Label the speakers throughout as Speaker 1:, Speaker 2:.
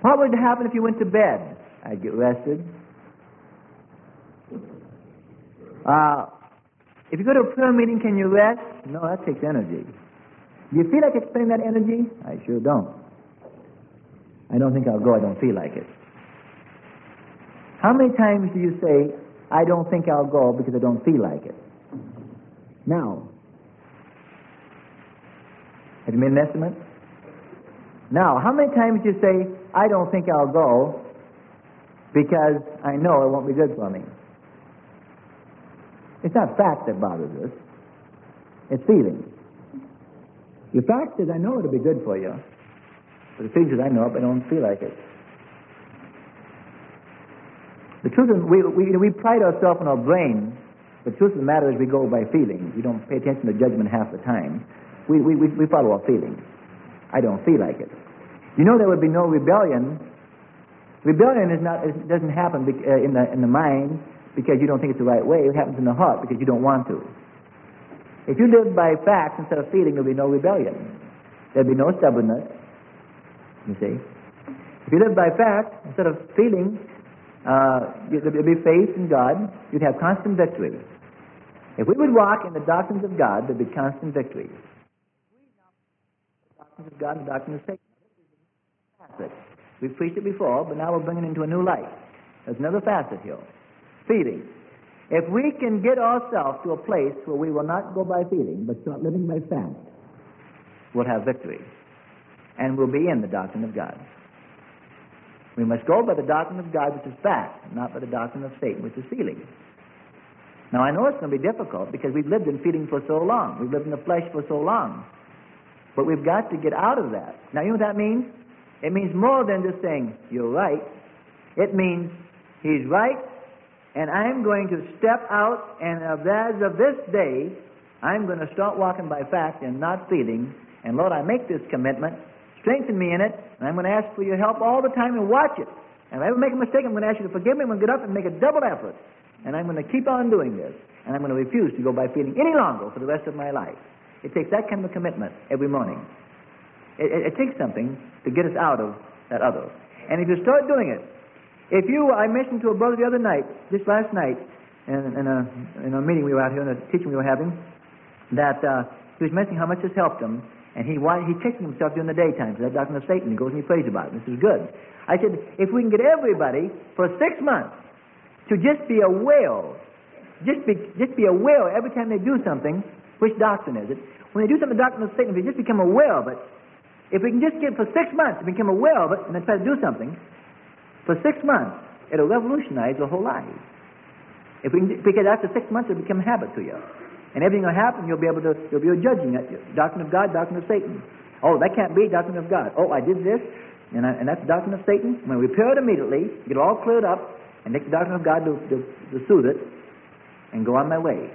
Speaker 1: What would happen if you went to bed? I'd get rested. If you go to a prayer meeting, can you rest? No, that takes energy. Do you feel like expending that energy? I sure don't. I don't think I'll go. I don't feel like it. How many times do you say, I don't think I'll go because I don't feel like it? Now, have you made an estimate? Now, how many times do you say, I don't think I'll go because I know it won't be good for me? It's not fact that bothers us. It's feeling. Your fact is, I know it'll be good for you. But the feeling is, I know it, but I don't feel like it. The truth is, we pride ourselves on our brain. The truth of the matter is we go by feelings. We don't pay attention to judgment half the time. We follow our feelings. I don't feel like it. You know there would be no rebellion. Rebellion doesn't happen in the mind because you don't think it's the right way. It happens in the heart because you don't want to. If you live by facts instead of feeling, there'll be no rebellion. There'll be no stubbornness. You see? If you live by facts instead of feeling, there'll be faith in God. You'd have constant victory. If we would walk in the doctrines of God, there'd be constant victory. The doctrines of God and the doctrine of Satan. We've preached it before, but now we're bringing it into a new light. There's another facet here. Feeling. If we can get ourselves to a place where we will not go by feeling, but start living by fact, we'll have victory. And we'll be in the doctrine of God. We must go by the doctrine of God, which is fact, not by the doctrine of Satan, which is feeling. Now, I know it's going to be difficult because we've lived in feeling for so long. We've lived in the flesh for so long. But we've got to get out of that. Now, you know what that means? It means more than just saying, you're right. It means, he's right, and I'm going to step out, and as of this day, I'm going to start walking by fact and not feeling. And Lord, I make this commitment. Strengthen me in it, and I'm going to ask for your help all the time and watch it. And if I ever make a mistake, I'm going to ask you to forgive me. I'm going to get up and make a double effort. And I'm going to keep on doing this. And I'm going to refuse to go by feeling any longer for the rest of my life. It takes that kind of a commitment every morning. It takes something to get us out of that other. And if you start doing it, I mentioned to a brother the other night, just last night, in a meeting we were out here, in a teaching we were having, that he was mentioning how much this helped him. And he checks himself during the daytime. So that doctrine of Satan, he goes and he prays about it. This is good. I said, if we can get everybody for 6 months to just be aware, just be aware every time they do something, which doctrine is it? When they do something, the doctrine of Satan, if they just become aware of it, if we can just get for 6 months to become aware of it and then try to do something, for 6 months, it'll revolutionize the whole life. Because after 6 months, it'll become a habit to you. And everything will happen, you'll be judging it. Doctrine of God, doctrine of Satan. Oh, that can't be doctrine of God. Oh, I did this, and that's the doctrine of Satan. When we repair it immediately, get it all cleared up, and take the doctrine of God to soothe it, and go on my way.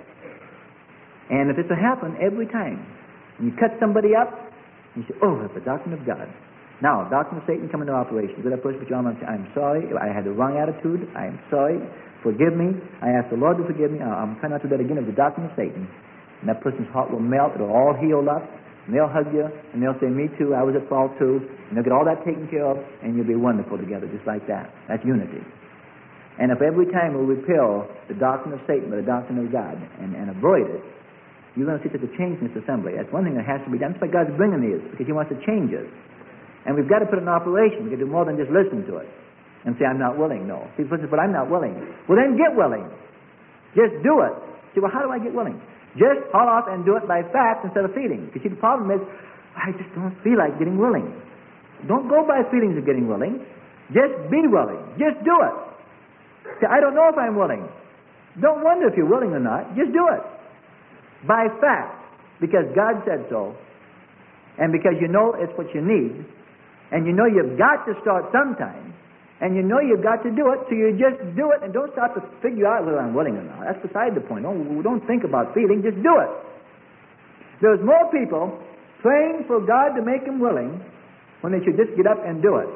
Speaker 1: And if it's to happen every time, and you cut somebody up, and you say, oh, that's the doctrine of God. Now, doctrine of Satan come into operation. Good, I push put your arm and say, I'm sorry, I had the wrong attitude, I'm sorry. Forgive me. I ask the Lord to forgive me. I'm trying not to do that again. It's the doctrine of Satan. And that person's heart will melt. It'll all heal up. And they'll hug you. And they'll say, me too. I was at fault too. And they'll get all that taken care of. And you'll be wonderful together just like that. That's unity. And if every time we repel the doctrine of Satan by the doctrine of God and avoid it, you're going to see such a change in this assembly. That's one thing that has to be done. That's why God's bringing these. Because He wants to change us. And we've got to put it in operation. We can do more than just listen to it. And say, I'm not willing. No. See, but I'm not willing. Well, then get willing. Just do it. See, well, how do I get willing? Just haul off and do it by fact instead of feeling. Because see, the problem is, I just don't feel like getting willing. Don't go by feelings of getting willing. Just be willing. Just do it. See, I don't know if I'm willing. Don't wonder if you're willing or not. Just do it. By fact. Because God said so. And because you know it's what you need. And you know you've got to start sometime. And you know you've got to do it, so you just do it and don't start to figure out whether I'm willing or not. That's beside the point. Don't think about feeling, just do it. There's more people praying for God to make them willing when they should just get up and do it.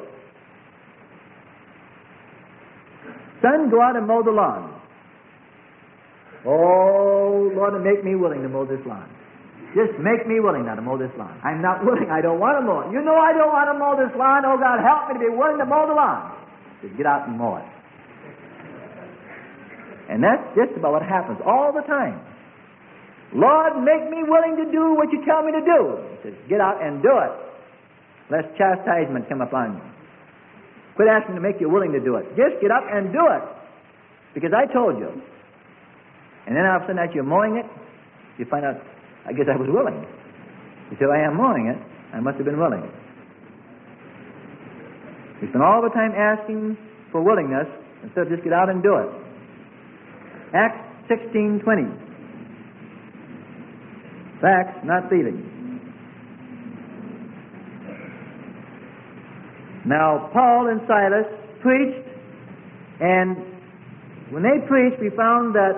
Speaker 1: Son, go out and mow the lawn. Oh, Lord, make me willing to mow this lawn. Just make me willing now to mow this lawn. I'm not willing. I don't want to mow it. You know I don't want to mow this lawn. Oh, God, help me to be willing to mow the lawn. Just get out and mow it. And that's just about what happens all the time. Lord, make me willing to do what you tell me to do. He says, get out and do it, lest chastisement come upon you. Quit asking to make you willing to do it. Just get up and do it, because I told you. And then all of a sudden, as you're mowing it, you find out, I guess I was willing. You say, I am mowing it. I must have been willing. We spend all the time asking for willingness instead of just get out and do it. Acts 16:20. Facts, not feelings. Now, Paul and Silas preached, and when they preached, we found that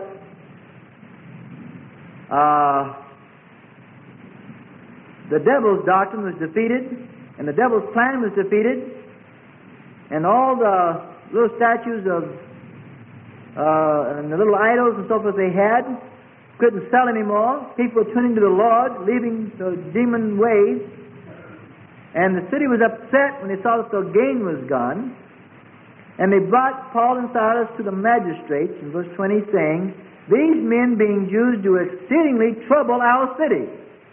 Speaker 1: the devil's doctrine was defeated, and the devil's plan was defeated, and all the little statues of and the little idols and so forth they had couldn't sell anymore. People were turning to the Lord, leaving the demon ways. And the city was upset when they saw that the gain was gone. And they brought Paul and Silas to the magistrates, in verse 20, saying, these men, being Jews, do exceedingly trouble our city.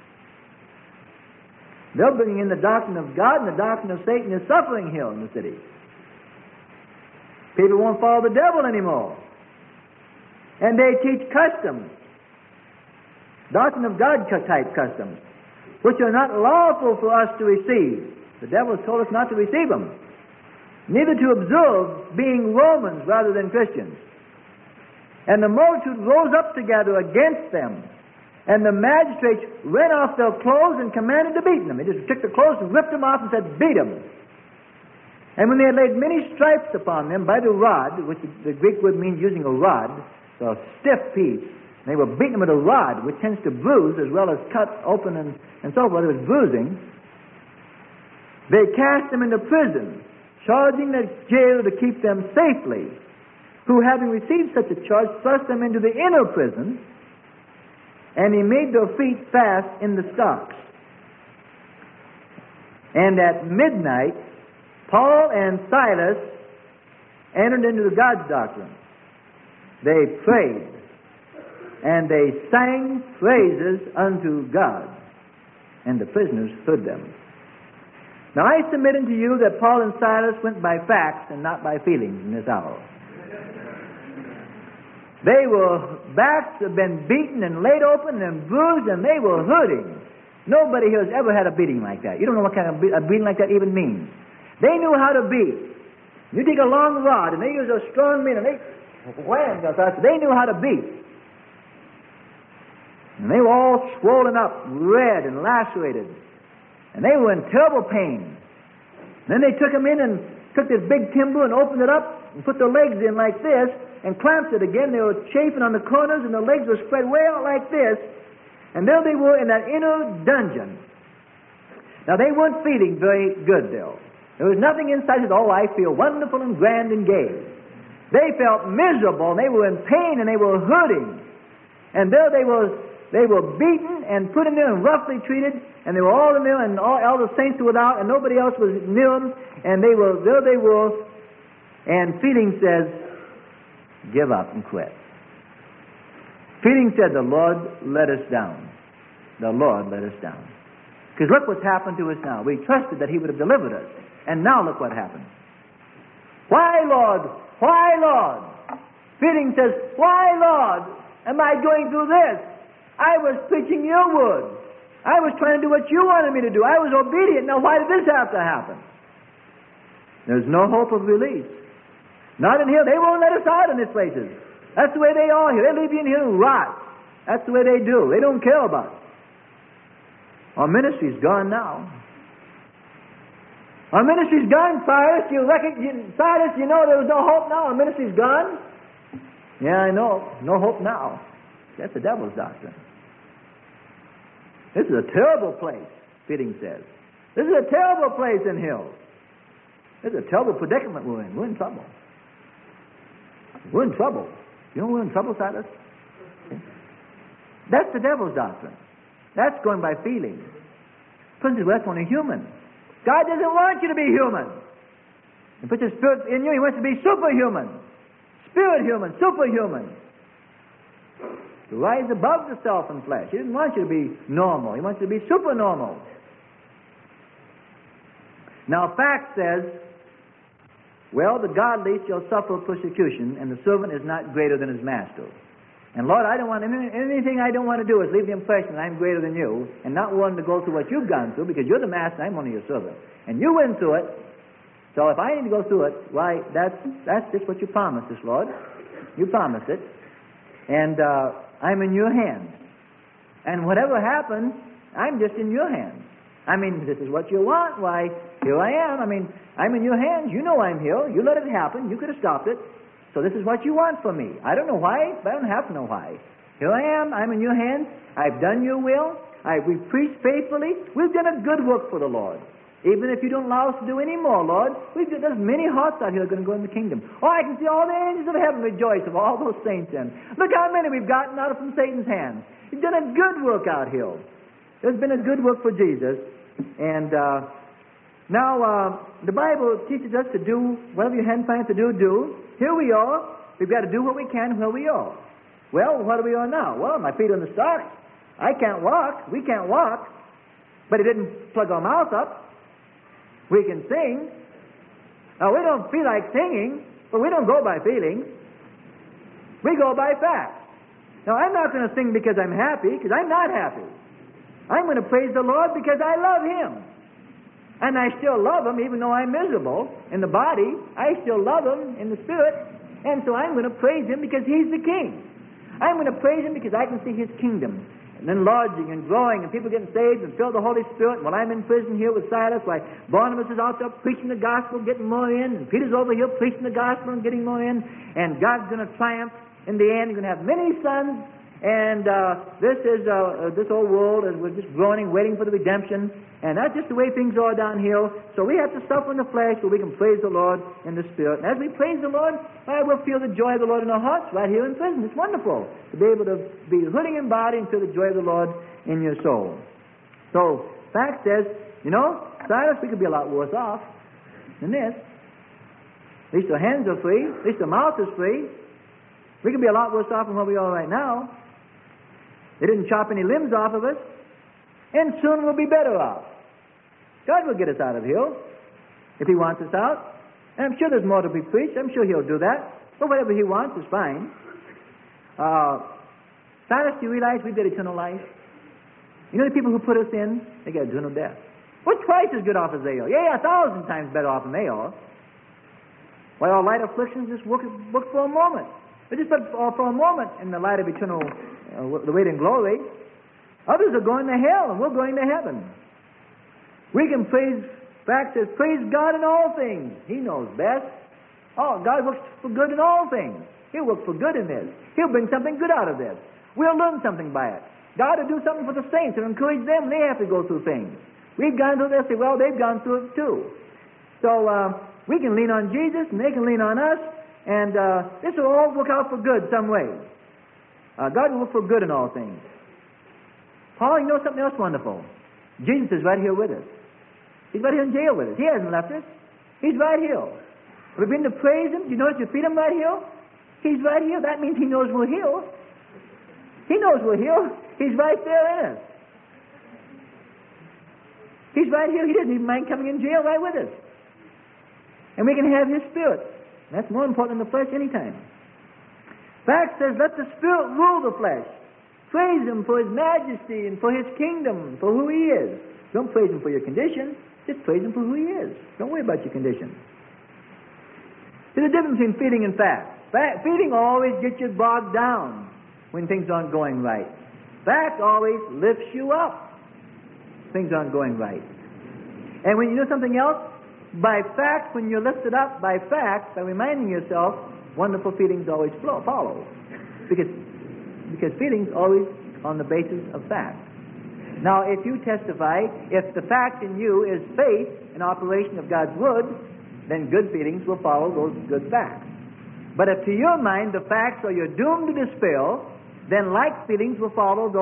Speaker 1: They're bringing in the doctrine of God, and the doctrine of Satan is suffering here in the city. People won't follow the devil anymore. And they teach customs, doctrine of God type customs, which are not lawful for us to receive. The devil has told us not to receive them, neither to observe, being Romans rather than Christians. And the multitude rose up together against them, and the magistrates rent off their clothes and commanded to beat them. They just took the clothes and ripped them off and said, beat them. And when they had laid many stripes upon them by the rod, which the Greek word means using a rod, so a stiff piece, they were beating them with a rod, which tends to bruise as well as cut open and so forth. It was bruising. They cast them into prison, charging the jailer to keep them safely, who, having received such a charge, thrust them into the inner prison, and he made their feet fast in the stocks. And at midnight, Paul and Silas entered into the God's doctrine. They prayed, and they sang praises unto God, and the prisoners heard them. Now I submit unto you that Paul and Silas went by facts and not by feelings in this hour. They were, backs have been beaten and laid open and bruised, and they were hurting. Nobody here has ever had a beating like that. You don't know what kind of a beating like that even means. They knew how to beat. You take a long rod, and they use a strong men, and they wham, they knew how to beat. And they were all swollen up, red and lacerated. And they were in terrible pain. Then they took them in and took this big timber and opened it up and put their legs in like this and clamped it again. They were chafing on the corners, and their legs were spread way out like this. And there they were in that inner dungeon. Now they weren't feeling very good though. There was nothing inside that said, oh, I feel wonderful and grand and gay. They felt miserable, and they were in pain, and they were hurting. And there they were beaten and put in there and roughly treated, and they were all in there, and all the saints were without, and nobody else was near them, and there they were, and feeling says, give up and quit. Feeling said, the Lord let us down. The Lord let us down. Because look what's happened to us now. We trusted that He would have delivered us, and now look what happened. Why, Lord? Why, Lord? Feeling says, why, Lord, am I going through this? I was preaching your word. I was trying to do what you wanted me to do. I was obedient. Now why did this have to happen? There's no hope of release. Not in here. They won't let us out in these places. That's the way they are here. They leave you in here and rot. That's the way they do. They don't care about it. Our ministry's gone now. Our ministry's gone, Cyrus. Cyrus, you know there was no hope now. Our ministry's gone. Yeah, I know. No hope now. That's the devil's doctrine. This is a terrible place, Fitting says. This is a terrible place in Hills. This is a terrible predicament we're in. We're in trouble. We're in trouble. You know we're in trouble, Silas? That's the devil's doctrine. That's going by feeling. Person says, well, that's only human. God doesn't want you to be human. He puts His Spirit in you. He wants you to be superhuman. Spirit human, superhuman. To rise above the self and flesh. He doesn't want you to be normal. He wants you to be supernormal. Now, fact says, well, the godly shall suffer persecution, and the servant is not greater than his master. And Lord, I don't want anything I don't want to do is leave the impression that I'm greater than you, and not willing to go through what you've gone through, because you're the master, I'm only your servant. And you went through it, so if I need to go through it, why, that's just what you promised us, Lord. You promised it. And I'm in your hands. And whatever happens, I'm just in your hands. I mean, this is what you want. Why, here I am. I mean, I'm in your hands. You know I'm here. You let it happen. You could have stopped it. So this is what you want from me. I don't know why, but I don't have to know why. Here I am. I'm in your hands. I've done your will. We've preached faithfully. We've done a good work for the Lord. Even if you don't allow us to do any more, Lord, there's many hearts out here that are going to go in the kingdom. Oh, I can see all the angels of heaven rejoice of all those saints in. Look how many we've gotten out from Satan's hands. You've done a good work out here. There's been a good work for Jesus. And now the Bible teaches us to do whatever your hand finds to do, do. Here we are. We've got to do what we can where we are. Well, what are we on now? Well, my feet are on the stocks. I can't walk. We can't walk. But He didn't plug our mouth up. We can sing. Now, we don't feel like singing, but we don't go by feelings. We go by facts. Now, I'm not going to sing because I'm happy, because I'm not happy. I'm going to praise the Lord because I love Him. And I still love Him even though I'm miserable in the body. I still love Him in the spirit. And so I'm going to praise Him because He's the King. I'm going to praise Him because I can see His kingdom and enlarging and growing and people getting saved and filled with the Holy Spirit. And while I'm in prison here with Silas, while Barnabas is out there preaching the gospel, getting more in, and Peter's over here preaching the gospel and getting more in, and God's going to triumph in the end. You're going to have many sons. And this old world is we're just groaning, waiting for the redemption, and that's just the way things are down here. So we have to suffer in the flesh, but we can praise the Lord in the Spirit. And as we praise the Lord, we'll feel the joy of the Lord in our hearts right here in prison. It's wonderful to be able to be hurting in body and feel the joy of the Lord in your soul. So fact says, Silas, we could be a lot worse off than this. At least our hands are free. At least our mouth is free. We could be a lot worse off than where we are right now. They didn't chop any limbs off of us, and soon we'll be better off. God will get us out of here if He wants us out. And I'm sure there's more to be preached. I'm sure He'll do that. But whatever He wants is fine. Silas, do you realize we've got eternal life? You know the people who put us in, they get eternal death. We're twice as good off as they are. Yeah, 1,000 times better off than they are. Why, our light afflictions just work for a moment. They just for a moment in the light of eternal the weight and glory. Others are going to hell, and we're going to heaven. We can praise, fact says, praise God in all things. He knows best. Oh, God works for good in all things. He'll work for good in this. He'll bring something good out of this. We'll learn something by it. God will do something for the saints and encourage them. They have to go through things. We've gone through this. Well, they've gone through it too. So we can lean on Jesus, and they can lean on us, and this will all work out for good some way. God will work for good in all things. Paul, you know something else wonderful? Jesus is right here with us. He's right here in jail with us. He hasn't left us. He's right here. We've been to praise Him. Do you notice your freedom right here? He's right here. That means He knows we're here. He knows we're here. He's right there in us. He's right here. He doesn't even mind coming in jail right with us. And we can have His Spirit. That's more important than the flesh anytime. Fact says, let the Spirit rule the flesh. Praise Him for His majesty and for His kingdom, for who He is. Don't praise Him for your condition. Just praise Him for who He is. Don't worry about your condition. There's a difference between feeding and fast. Feeding always gets you bogged down when things aren't going right. Fast always lifts you up. Things aren't going right. And when you know something else, by fact, when you're lifted up by fact, by reminding yourself, wonderful feelings always follow. Because feelings always on the basis of fact. Now, if you testify, if the fact in you is faith in operation of God's Word, then good feelings will follow those good facts. But if to your mind the facts are you're doomed to despair, then like feelings will follow those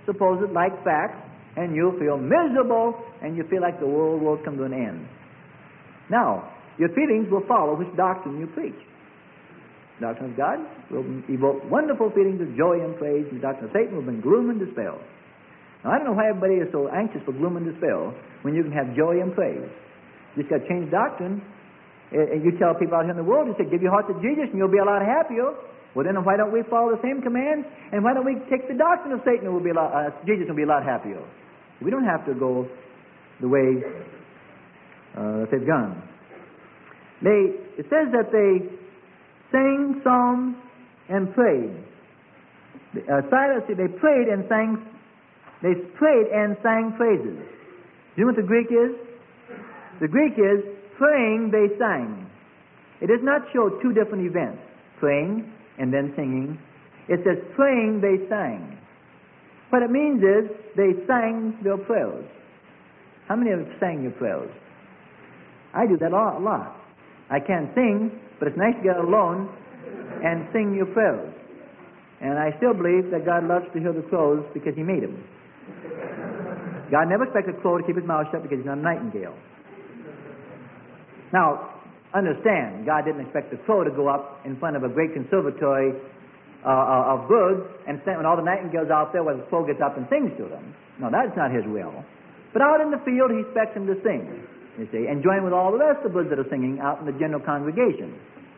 Speaker 1: supposed like facts, and you'll feel miserable, and you feel like the world will come to an end. Now, your feelings will follow which doctrine you preach. The doctrine of God will evoke wonderful feelings of joy and praise, and the doctrine of Satan will bring gloom and despair. Now, I don't know why everybody is so anxious for gloom and despair when you can have joy and praise. You just got to change doctrine. And you tell people out here in the world, you say, give your heart to Jesus and you'll be a lot happier. Well, then why don't we follow the same commands? And why don't we take the doctrine of Satan and Jesus will be a lot happier? We don't have to go the way that they've gone. It says that they sang psalms and prayed. Silas, they prayed and sang. They prayed and sang praises. Do you know what the Greek is? The Greek is praying, they sang. It does not show two different events, praying and then singing. It says praying, they sang. What it means is they sang their prayers. How many of you sang your prayers? I do that a lot. I can't sing, but it's nice to get alone and sing your prayers. And I still believe that God loves to hear the crows because He made them. God never expects a crow to keep his mouth shut because he's not a nightingale. Now, understand, God didn't expect the crow to go up in front of a great conservatory of birds and stand when all the nightingales out there where the crow gets up and sings to them. No, that's not His will. But out in the field, He expects him to sing, you see, and join with all the rest of the birds that are singing out in the general congregation.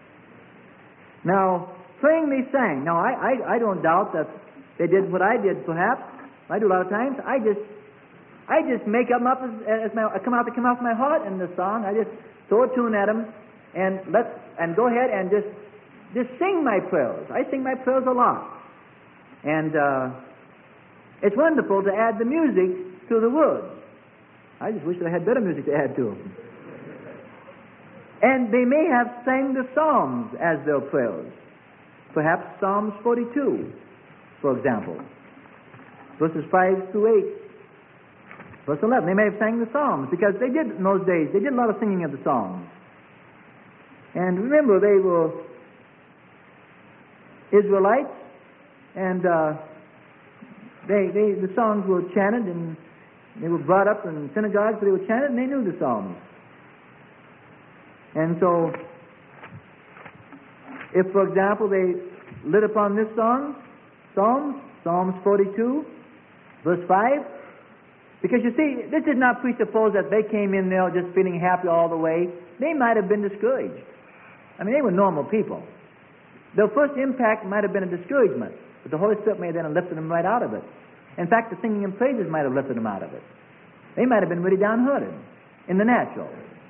Speaker 1: Now, praying they sang. Now, I don't doubt that they did what I did, perhaps. I do a lot of times. I just make them up as come off my heart in the song. I just throw a tune at them and go ahead and just sing my prayers. I sing my prayers a lot, and it's wonderful to add the music to the words. I just wish I had better music to add to them. And they may have sang the Psalms as their prayers. Perhaps Psalms 42, for example, verses 5 through 8. Verse 11, they may have sang the Psalms, because they did in those days, they did a lot of singing of the Psalms. And remember, they were Israelites, and the songs were chanted, and they were brought up in synagogues, but they were chanted, and they knew the Psalms. And so, if, for example, they lit upon this song, Psalms 42, verse 5, because you see, this did not presuppose that they came in there just feeling happy all the way. They might have been discouraged. I mean, they were normal people. Their first impact might have been a discouragement, but the Holy Spirit may have then lifted them right out of it. In fact, the singing and praises might have lifted them out of it. They might have been really downhearted in the natural.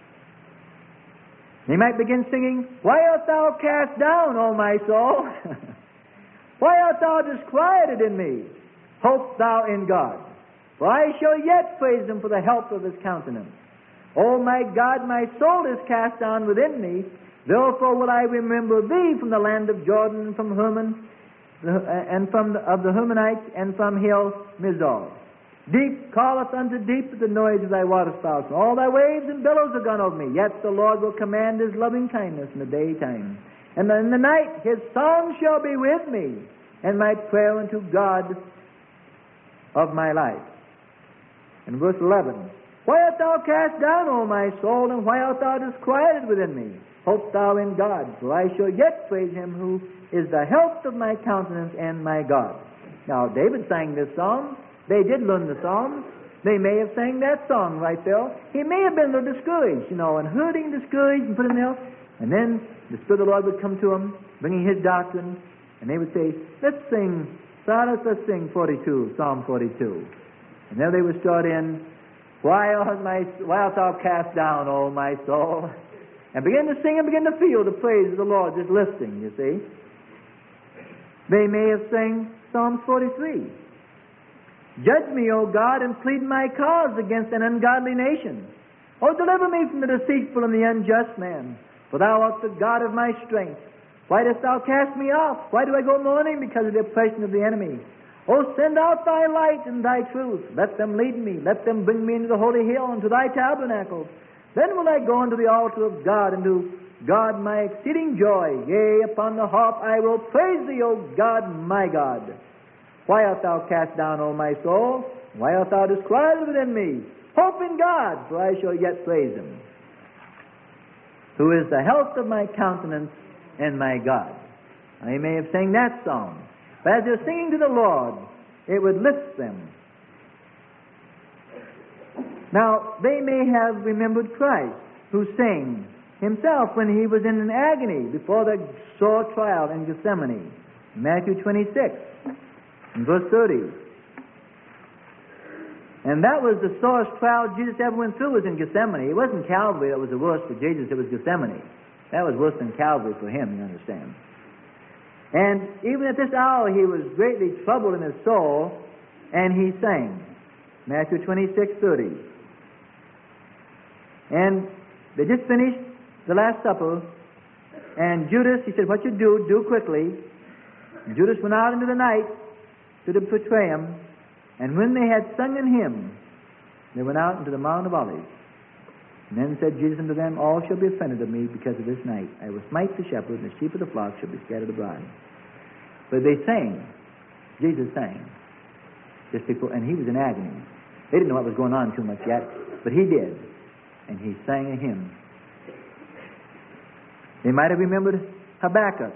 Speaker 1: They might begin singing, "Why art thou cast down, O my soul? Why art thou disquieted in me? Hope thou in God. For I shall yet praise Him for the help of His countenance. O my God, my soul is cast down within me. Therefore will I remember Thee from the land of Jordan, from Hermon, and of the Hermonites, and from Hill Mizar. Deep calleth unto deep at the noise of Thy waterspouts. All Thy waves and billows are gone over me. Yet the Lord will command His loving kindness in the daytime. And in the night His song shall be with me, and my prayer unto God of my life." In verse 11, "Why art thou cast down, O my soul, and why art thou disquieted within me? Hope thou in God, for I shall yet praise Him who is the help of my countenance and my God." Now, David sang this song. They did learn the Psalms. They may have sang that song right there. He may have been a little discouraged, and hurting, discouraged, and put him there. And then the Spirit of the Lord would come to him, bringing His doctrine, and they would say, let's sing 42, Psalm 42. And there they would start in, why art thou cast down, O my soul? And begin to sing and begin to feel the praise of the Lord just lifting, you see. They may have sang Psalm 43. "Judge me, O God, and plead my cause against an ungodly nation. O deliver me from the deceitful and the unjust man, for Thou art the God of my strength. Why dost Thou cast me off? Why do I go mourning because of the oppression of the enemy? O send out Thy light and Thy truth. Let them lead me. Let them bring me into the holy hill and to Thy tabernacle. Then will I go unto the altar of God, and to God my exceeding joy. Yea, upon the harp I will praise Thee, O God, my God. Why art thou cast down, O my soul? Why art thou disquieted within me? Hope in God, for I shall yet praise him, who is the health of my countenance and my God. Now, you may have sang that song, but as they're singing to the Lord, it would lift them. Now, they may have remembered Christ, who sang himself when he was in an agony before the sore trial in Gethsemane. Matthew 26, and verse 30. And that was the sorest trial Jesus ever went through, was in Gethsemane. It wasn't Calvary that was the worst for Jesus, it was Gethsemane. That was worse than Calvary for him, you understand. And even at this hour he was greatly troubled in his soul, and he sang. Matthew 26:30. And they just finished the Last Supper, and Judas, he said, what you do quickly. And Judas went out into the night to betray him, and when they had sung an hymn, they went out into the Mount of Olives. And then said Jesus unto them, all shall be offended of me because of this night. I will smite the shepherd, and the sheep of the flock shall be scattered abroad. But they sang. Jesus sang. Just before, and he was in agony. They didn't know what was going on too much yet, but he did. And he sang a hymn. They might have remembered Habakkuk.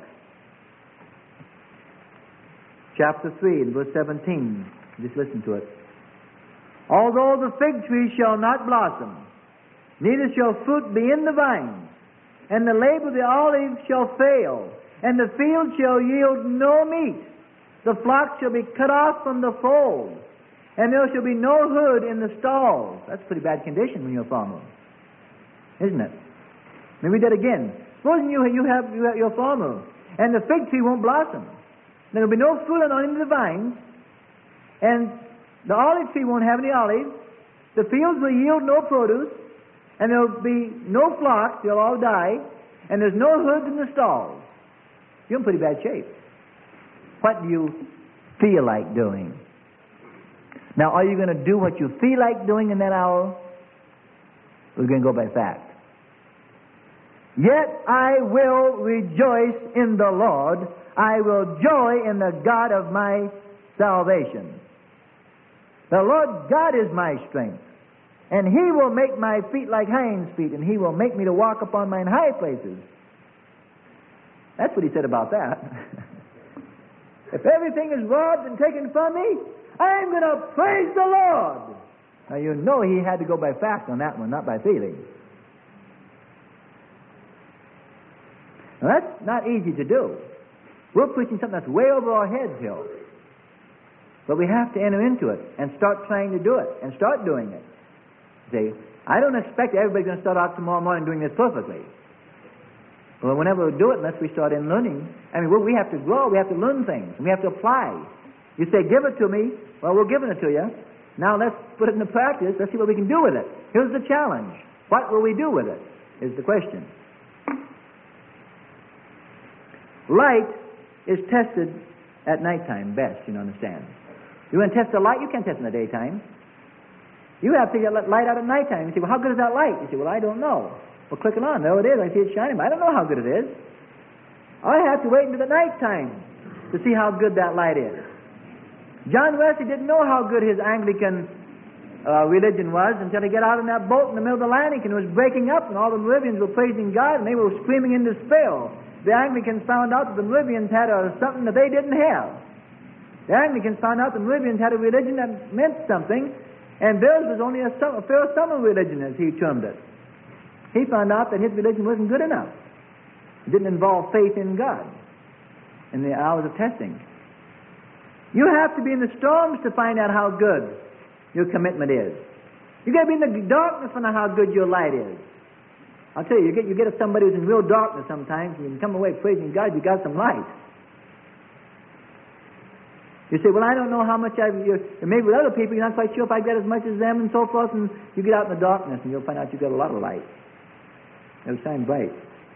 Speaker 1: Chapter 3 and verse 17. Just listen to it. Although the fig tree shall not blossom, neither shall fruit be in the vines, and the labor of the olive shall fail, and the field shall yield no meat, the flock shall be cut off from the fold, and there shall be no herd in the stalls. That's a pretty bad condition when you're a farmer, isn't it? Let me read that again. Supposing you have your farmer, and the fig tree won't blossom. There will be no fruit on any of the vines, and the olive tree won't have any olives. The fields will yield no produce, and there will be no flocks. They'll all die, and there's no herds in the stalls. You're in pretty bad shape. What do you feel like doing? Now, are you going to do what you feel like doing in that hour? Or are you going to go by fact? Yet I will rejoice in the Lord. I will joy in the God of my salvation. The Lord God is my strength, and he will make my feet like hinds' feet, and he will make me to walk upon mine high places. That's what he said about that. If everything is robbed and taken from me, I'm going to praise the Lord. Now you know he had to go by fact on that one, not by feeling. Now that's not easy to do. We're preaching something that's way over our heads here. But we have to enter into it and start trying to do it and start doing it. See, I don't expect everybody's going to start out tomorrow morning doing this perfectly. Well, we'll never do it unless we start in learning. I mean, we have to grow. We have to learn things. And we have to apply. You say, give it to me. Well, we're giving it to you. Now let's put it into practice. Let's see what we can do with it. Here's the challenge. What will we do with it is the question. Light is tested at nighttime best, you understand. You want to test the light? You can't test in the daytime. You have to get light out at nighttime. You say, well, how good is that light? You say, well, I don't know. Well, click it on. There it is. I see it shining, but I don't know how good it is. I have to wait until the nighttime to see how good that light is. John Wesley didn't know how good his Anglican religion was until he got out in that boat in the middle of the Atlantic and it was breaking up and all the Moravians were praising God and they were screaming in despair. The Anglicans found out that the Moravians had something that they didn't have. The Anglicans found out the Moravians had a religion that meant something, and theirs was only a fair summer religion, as he termed it. He found out that his religion wasn't good enough. It didn't involve faith in God in the hours of testing. You have to be in the storms to find out how good your commitment is. You've got to be in the darkness to find out how good your light is. I'll tell you, you get somebody who's in real darkness sometimes, and you can come away praising God, you got some light. You say, well, I don't know how much maybe with other people, you're not quite sure if I get as much as them and so forth, and you get out in the darkness, and you'll find out you got a lot of light. It'll shine bright.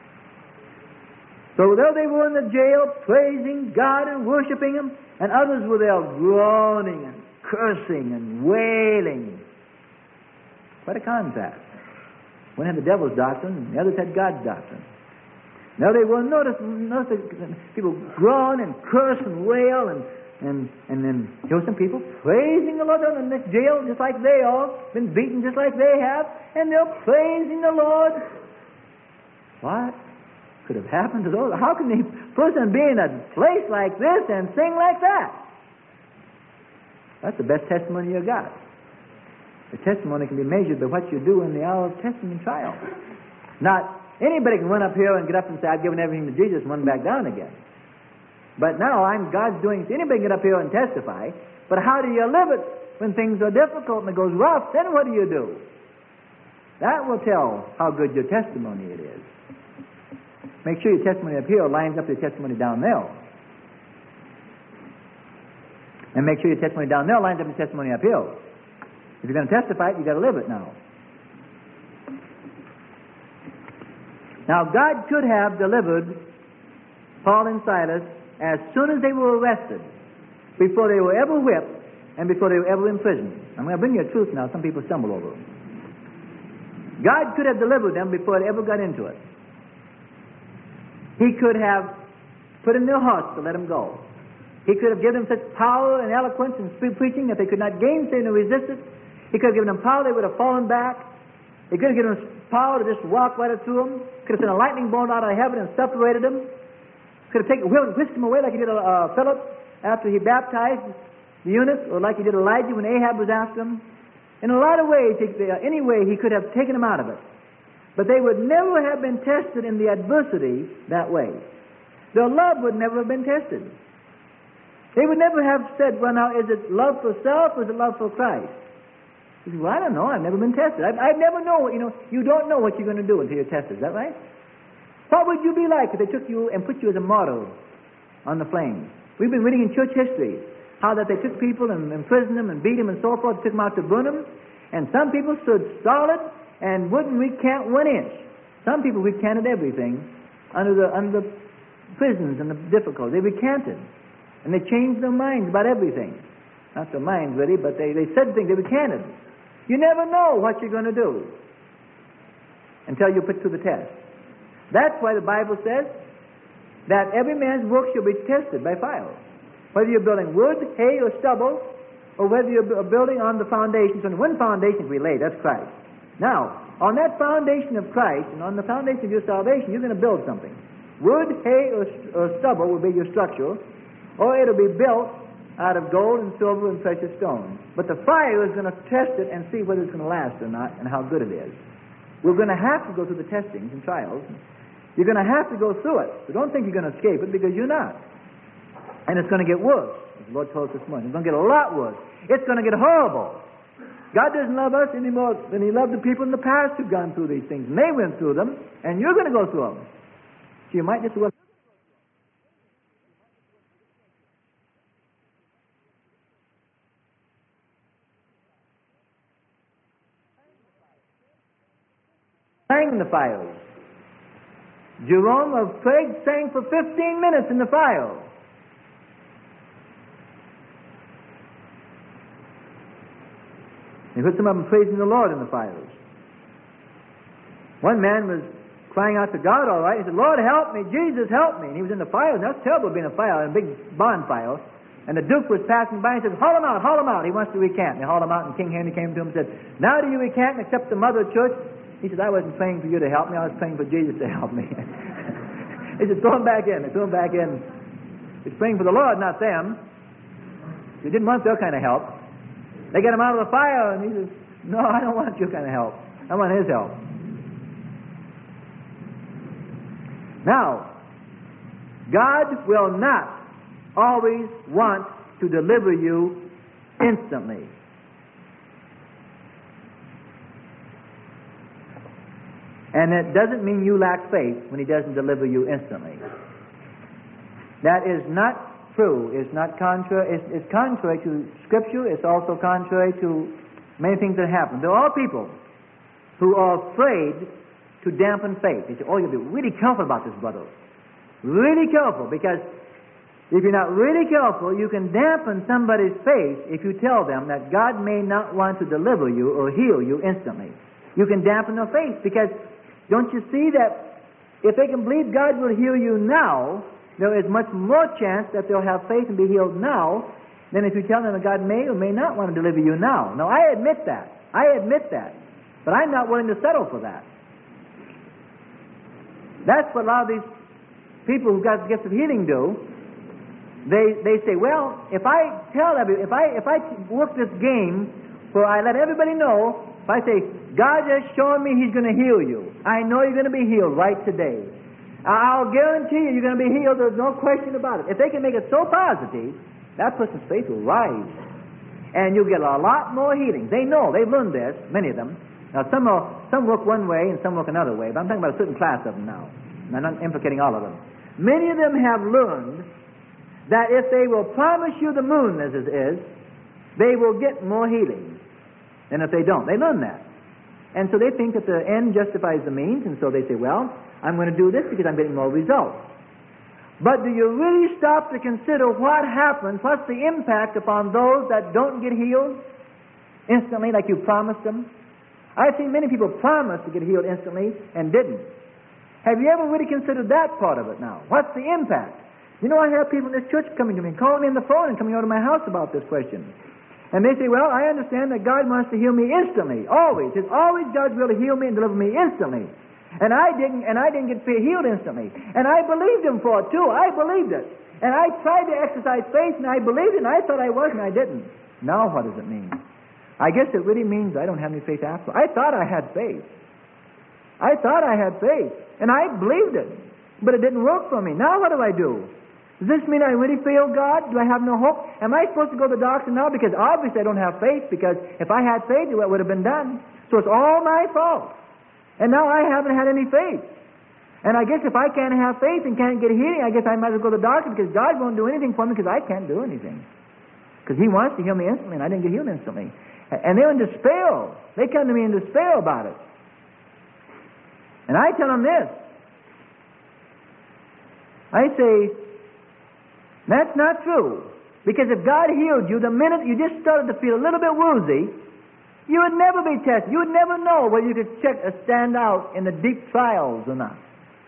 Speaker 1: So though they were in the jail, praising God and worshiping Him, and others were there groaning and cursing and wailing. Quite a contrast. One had the devil's doctrine, and the others had God's doctrine. Now they were, notice people groan and curse and wail and and then here's some people praising the Lord in this jail just like they are, been beaten just like they have, and they're praising the Lord. What could have happened to those? How can a person be in a place like this and sing like that? That's the best testimony you got. The testimony can be measured by what you do in the hour of testing and trial. Not anybody can run up here and get up and say, I've given everything to Jesus, and run back down again. But now God's doing it. Anybody can get up here and testify, but how do you live it when things are difficult and it goes rough? Then what do you do? That will tell how good your testimony it is. Make sure your testimony up here lines up with your testimony down there. And make sure your testimony down there lines up with your testimony up here. If you're going to testify it, you've got to live it now. Now, God could have delivered Paul and Silas as soon as they were arrested, before they were ever whipped, and before they were ever imprisoned. I'm going to bring you a truth now some people stumble over. God could have delivered them before they ever got into it. He could have put in their hearts to let them go. He could have given them such power and eloquence and preaching that they could not gainsay nor resist it. He could have given them power, they would have fallen back. He could have given them power to just walk right through them. Could have sent a lightning bolt out of heaven and separated them. Could have taken, whisked him away like he did Philip after he baptized the eunuch, or like he did Elijah when Ahab was after him. In a lot of ways, any way, he could have taken them out of it. But they would never have been tested in the adversity that way. Their love would never have been tested. They would never have said, well, now, is it love for self or is it love for Christ? He said, well, I don't know. I've never been tested. I never know. You don't know what you're going to do until you're tested. Is that right? What would you be like if they took you and put you as a martyr on the flames? We've been reading in church history how that they took people and imprisoned them and beat them and so forth, took them out to burn them. And some people stood solid and wouldn't recant 1 inch. Some people recanted everything under the prisons and the difficulties. They recanted. And they changed their minds about everything. Not their minds, really, but they said things. They recanted. You never know what you're going to do until you put to the test. That's why the Bible says that every man's work shall be tested by fire. Whether you're building wood, hay, or stubble, or whether you're building on the foundation. So one foundation we lay, that's Christ. Now, on that foundation of Christ and on the foundation of your salvation, you're going to build something. Wood, hay, or stubble will be your structure, or it'll be built out of gold and silver and precious stones. But the fire is going to test it and see whether it's going to last or not and how good it is. We're going to have to go through the testings and trials. You're going to have to go through it. So don't think you're going to escape it, because you're not. And it's going to get worse, as the Lord told us this morning. It's going to get a lot worse. It's going to get horrible. God doesn't love us any more than He loved the people in the past who've gone through these things. And they went through them, and you're going to go through them. So you might just work. Sang the fires. Jerome of Prague sang for 15 minutes in the fire. He heard some of them praising the Lord in the fires. One man was crying out to God, all right. He said, Lord, help me. Jesus, help me. And he was in the fire. And that's terrible being in a fire, in a big bonfire. And the Duke was passing by and said, haul him out, haul him out. He wants to recant. And they hauled him out, and King Henry came to him and said, now do you recant and accept the Mother Church? He said, I wasn't praying for you to help me. I was praying for Jesus to help me. He said, throw him back in. They threw him back in. He's praying for the Lord, not them. He didn't want their kind of help. They got him out of the fire, and he says, no, I don't want your kind of help. I want His help. Now, God will not always want to deliver you instantly. And it doesn't mean you lack faith when He doesn't deliver you instantly. That is not true. It's not contrary. It's contrary to Scripture. It's also contrary to many things that happen. There are people who are afraid to dampen faith. They say, oh, you'll be really careful about this, brother. Really careful, because if you're not really careful, you can dampen somebody's faith if you tell them that God may not want to deliver you or heal you instantly. You can dampen their faith, because don't you see that if they can believe God will heal you now, there is much more chance that they'll have faith and be healed now than if you tell them that God may or may not want to deliver you now. Now, I admit that. But I'm not willing to settle for that. That's what a lot of these people who've got the gift of healing do. They say, well, if I work this game where I let everybody know, if I say, God has shown me He's going to heal you, I know you're going to be healed right today. I'll guarantee you're going to be healed. There's no question about it. If they can make it so positive, that person's faith will rise. And you'll get a lot more healing. They know. They've learned this, many of them. Now, some work one way and some work another way, but I'm talking about a certain class of them now. And I'm not implicating all of them. Many of them have learned that if they will promise you the moon, as it is, they will get more healing than if they don't. They learn that. And so they think that the end justifies the means, and so they say, well, I'm going to do this because I'm getting more results. But do you really stop to consider what happens, what's the impact upon those that don't get healed instantly like you promised them? I've seen many people promise to get healed instantly and didn't. Have you ever really considered that part of it now? What's the impact? You know, I have people in this church coming to me, calling me on the phone and coming over to my house about this question. And they say, well, I understand that God wants to heal me instantly, always. It's always God's will to heal me and deliver me instantly. And I didn't get healed instantly. And I believed Him for it, too. I believed it. And I tried to exercise faith, and I believed it, and I thought I was, and I didn't. Now what does it mean? I guess it really means I don't have any faith after. I thought I had faith. And I believed it. But it didn't work for me. Now what do I do? Does this mean I really failed God? Do I have no hope? Am I supposed to go to the doctor now? Because obviously I don't have faith, because if I had faith, it would have been done. So it's all my fault. And now I haven't had any faith. And I guess if I can't have faith and can't get healing, I guess I might as well go to the doctor, because God won't do anything for me because I can't do anything. Because He wants to heal me instantly, and I didn't get healed instantly. And they're in despair. They come to me in despair about it. And I tell them this. I say, that's not true. Because if God healed you the minute you just started to feel a little bit woozy, you would never be tested. You would never know whether you could stand out in the deep trials or not.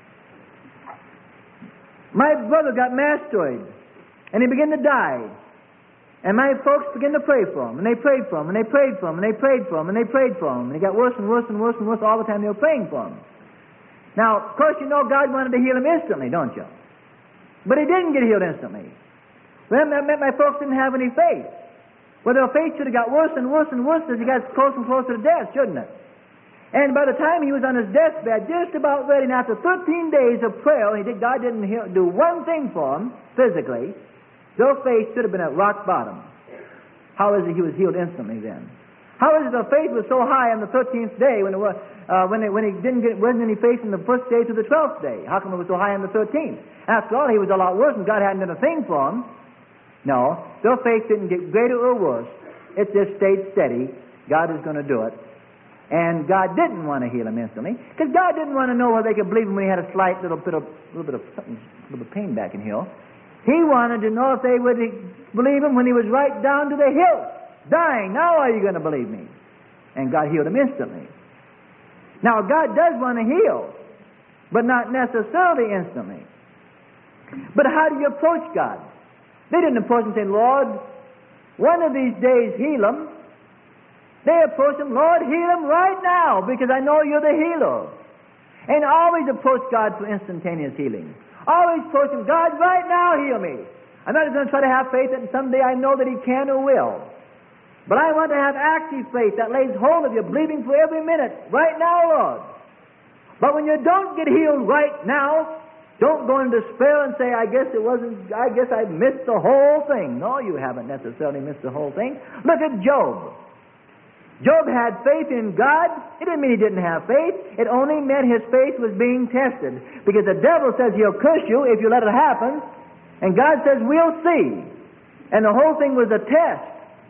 Speaker 1: My brother got mastoid, and he began to die. And my folks began to pray for him, and they prayed for him, and they prayed for him, and they prayed for him, and they prayed for him. And he got worse and worse and worse and worse all the time they were praying for him. Now, of course, you know God wanted to heal him instantly, don't you? But he didn't get healed instantly. Well, that meant my folks didn't have any faith. Well, their faith should have got worse and worse and worse as he got closer and closer to death, shouldn't it? And by the time he was on his deathbed, just about ready, and after 13 days of prayer, God didn't do one thing for him, physically, their faith should have been at rock bottom. How is it he was healed instantly then? How is it their faith was so high on the 13th day when he wasn't any faith from the first day to the 12th day? How come it was so high on the 13th? After all, he was a lot worse and God hadn't done a thing for him. No, their faith didn't get greater or worse. It just stayed steady. God is going to do it. And God didn't want to heal him instantly, because God didn't want to know whether they could believe him when he had a slight little bit of pain back in here. He wanted to know if they would believe him when he was right down to the hilt, dying. Now are you going to believe me? And God healed him instantly. Now God does want to heal, but not necessarily instantly. But how do you approach God? They didn't approach him and say, Lord, one of these days heal him. They approach him, Lord, heal him right now, because I know you're the healer. And always approach God for instantaneous healing. Always approach him, God, right now heal me. I'm not going to try to have faith that someday I know that he can or will. But I want to have active faith that lays hold of you, believing for every minute, right now, Lord. But when you don't get healed right now, don't go in despair and say, I guess I missed the whole thing. No, you haven't necessarily missed the whole thing. Look at Job. Job had faith in God. It didn't mean he didn't have faith. It only meant his faith was being tested. Because the devil says he'll curse you if you let it happen. And God says, we'll see. And the whole thing was a test.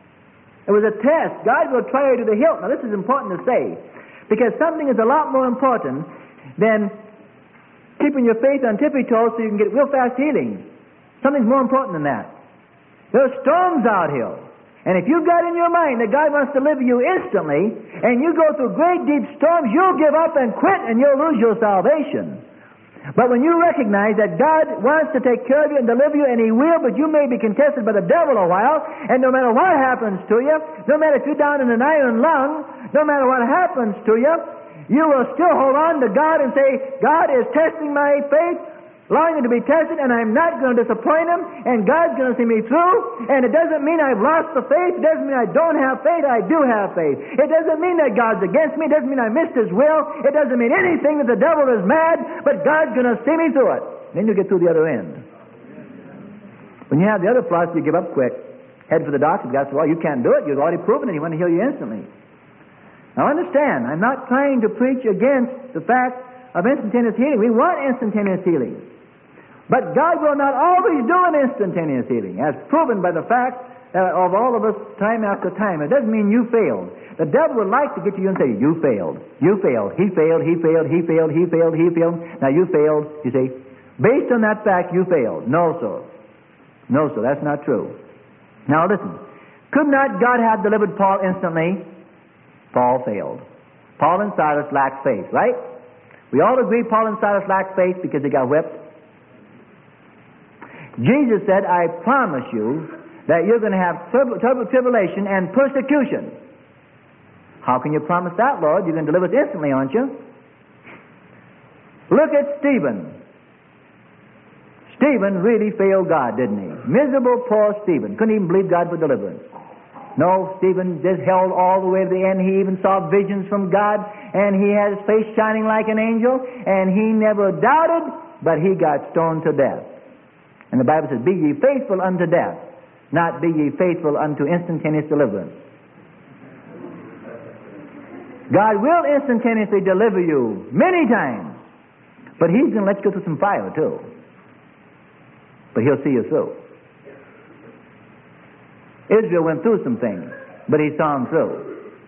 Speaker 1: It was a test. God will try you to the hilt. Now this is important to say, because something is a lot more important than keeping your faith on tippy toes so you can get real fast healing. Something's more important than that. There are storms out here. And if you've got in your mind that God wants to deliver you instantly, and you go through great deep storms, you'll give up and quit and you'll lose your salvation. But when you recognize that God wants to take care of you and deliver you, and He will, but you may be contested by the devil a while, and no matter what happens to you, no matter if you're down in an iron lung, no matter what happens to you, you will still hold on to God and say, God is testing my faith, allowing it to be tested, and I'm not going to disappoint Him, and God's going to see me through. And it doesn't mean I've lost the faith. It doesn't mean I don't have faith. I do have faith. It doesn't mean that God's against me. It doesn't mean I missed His will. It doesn't mean anything that the devil is mad, but God's going to see me through it. Then you get through the other end. When you have the other philosophy, you give up quick. Head for the doctor. God says, well, you can't do it. You've already proven it. He wants to heal you instantly. Now understand, I'm not trying to preach against the fact of instantaneous healing. We want instantaneous healing. But God will not always do an instantaneous healing, as proven by the fact of all of us time after time. It doesn't mean you failed. The devil would like to get you and say, you failed. You failed. He failed. He failed. He failed. He failed. He failed. Now you failed. You see, based on that fact, you failed. No, sir. No, sir. That's not true. Now listen. Could not God have delivered Paul instantly? Paul failed. Paul and Silas lacked faith, right? We all agree Paul and Silas lacked faith because they got whipped. Jesus said, I promise you that you're going to have tribulation and persecution. How can you promise that, Lord? You're going to deliver us instantly, aren't you? Look at Stephen. Stephen really failed God, didn't he? Miserable, poor Stephen. Couldn't even believe God for deliverance. No, Stephen just held all the way to the end. He even saw visions from God, and he had his face shining like an angel, and he never doubted, but he got stoned to death. And the Bible says, be ye faithful unto death, not be ye faithful unto instantaneous deliverance. God will instantaneously deliver you many times, but He's going to let you go through some fire too. But He'll see you through. Israel went through some things, but He saw them through.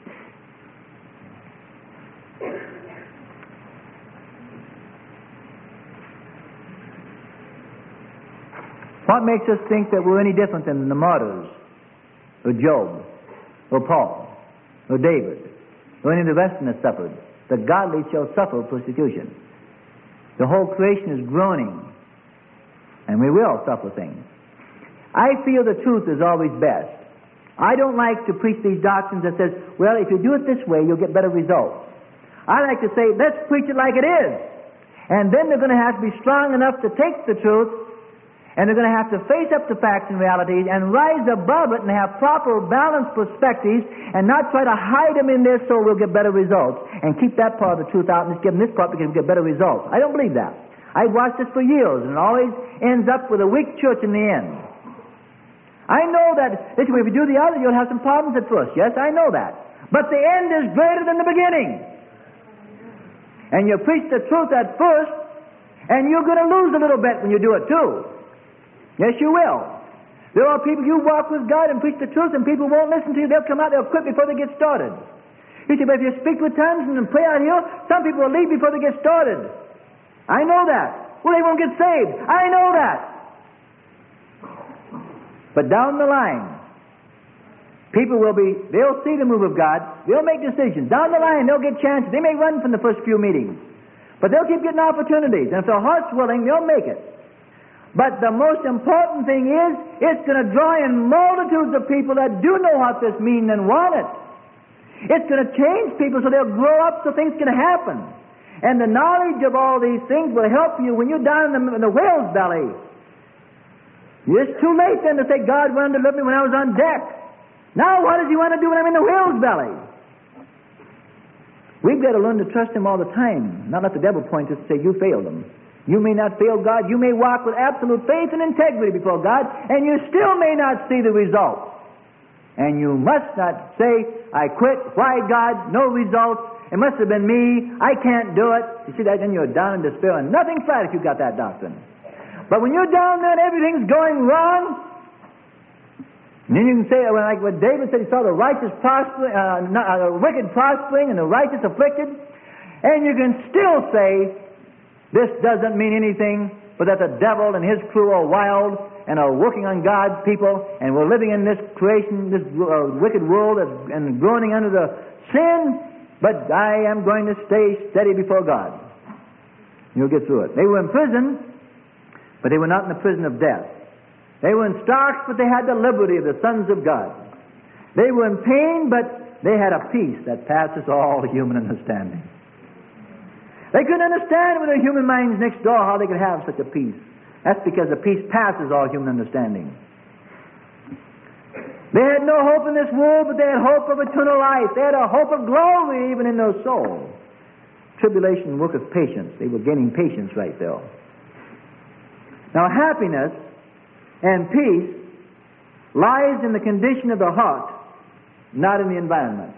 Speaker 1: What makes us think that we're any different than the martyrs, or Job, or Paul, or David, or any of the rest that suffered? The godly shall suffer persecution. The whole creation is groaning, and we will suffer things. I feel the truth is always best. I don't like to preach these doctrines that says, well, if you do it this way, you'll get better results. I like to say, let's preach it like it is. And then they're going to have to be strong enough to take the truth, and they're going to have to face up to facts and realities and rise above it and have proper balanced perspectives and not try to hide them in there so we'll get better results and keep that part of the truth out and just give them this part because we'll get better results. I don't believe that. I've watched this for years, and it always ends up with a weak church in the end. I know that, listen, if you do the other, you'll have some problems at first. Yes, I know that. But the end is greater than the beginning. And you preach the truth at first, and you're going to lose a little bit when you do it too. Yes, you will. There are people, you walk with God and preach the truth, and people won't listen to you. They'll come out, they'll quit before they get started. You say, but if you speak with tongues and pray out here, some people will leave before they get started. I know that. Well, they won't get saved. I know that. But down the line, people they'll see the move of God. They'll make decisions. Down the line, they'll get chances. They may run from the first few meetings, but they'll keep getting opportunities. And if their heart's willing, they'll make it. But the most important thing is, it's going to draw in multitudes of people that do know what this means and want it. It's going to change people so they'll grow up so things can happen. And the knowledge of all these things will help you when you're down in the whale's belly. It's too late then to say, God wanted to deliver me when I was on deck. Now what does He want to do when I'm in the whale's belly? We've got to learn to trust Him all the time, not let the devil point us and say, you failed Him. You may not fail God. You may walk with absolute faith and integrity before God, and you still may not see the results. And you must not say, I quit. Why, God? No results. It must have been me. I can't do it. You see that? Then you're down in despair, and nothing's right if you got that doctrine. But when you're down there and everything's going wrong, and then you can say, like what David said, he saw the righteous prospering, wicked prospering, and the righteous afflicted, and you can still say, this doesn't mean anything but that the devil and his crew are wild and are working on God's people, and we're living in this creation, this wicked world, and groaning under the sin, but I am going to stay steady before God. You'll get through it. They were in prison, but they were not in the prison of death. They were in stocks, but they had the liberty of the sons of God. They were in pain, but they had a peace that passes all human understanding. They couldn't understand with their human minds next door how they could have such a peace. That's because the peace passes all human understanding. They had no hope in this world, but they had hope of eternal life. They had a hope of glory even in their soul. Tribulation worketh patience. They were gaining patience right there. Now, happiness and peace lies in the condition of the heart, not in the environment.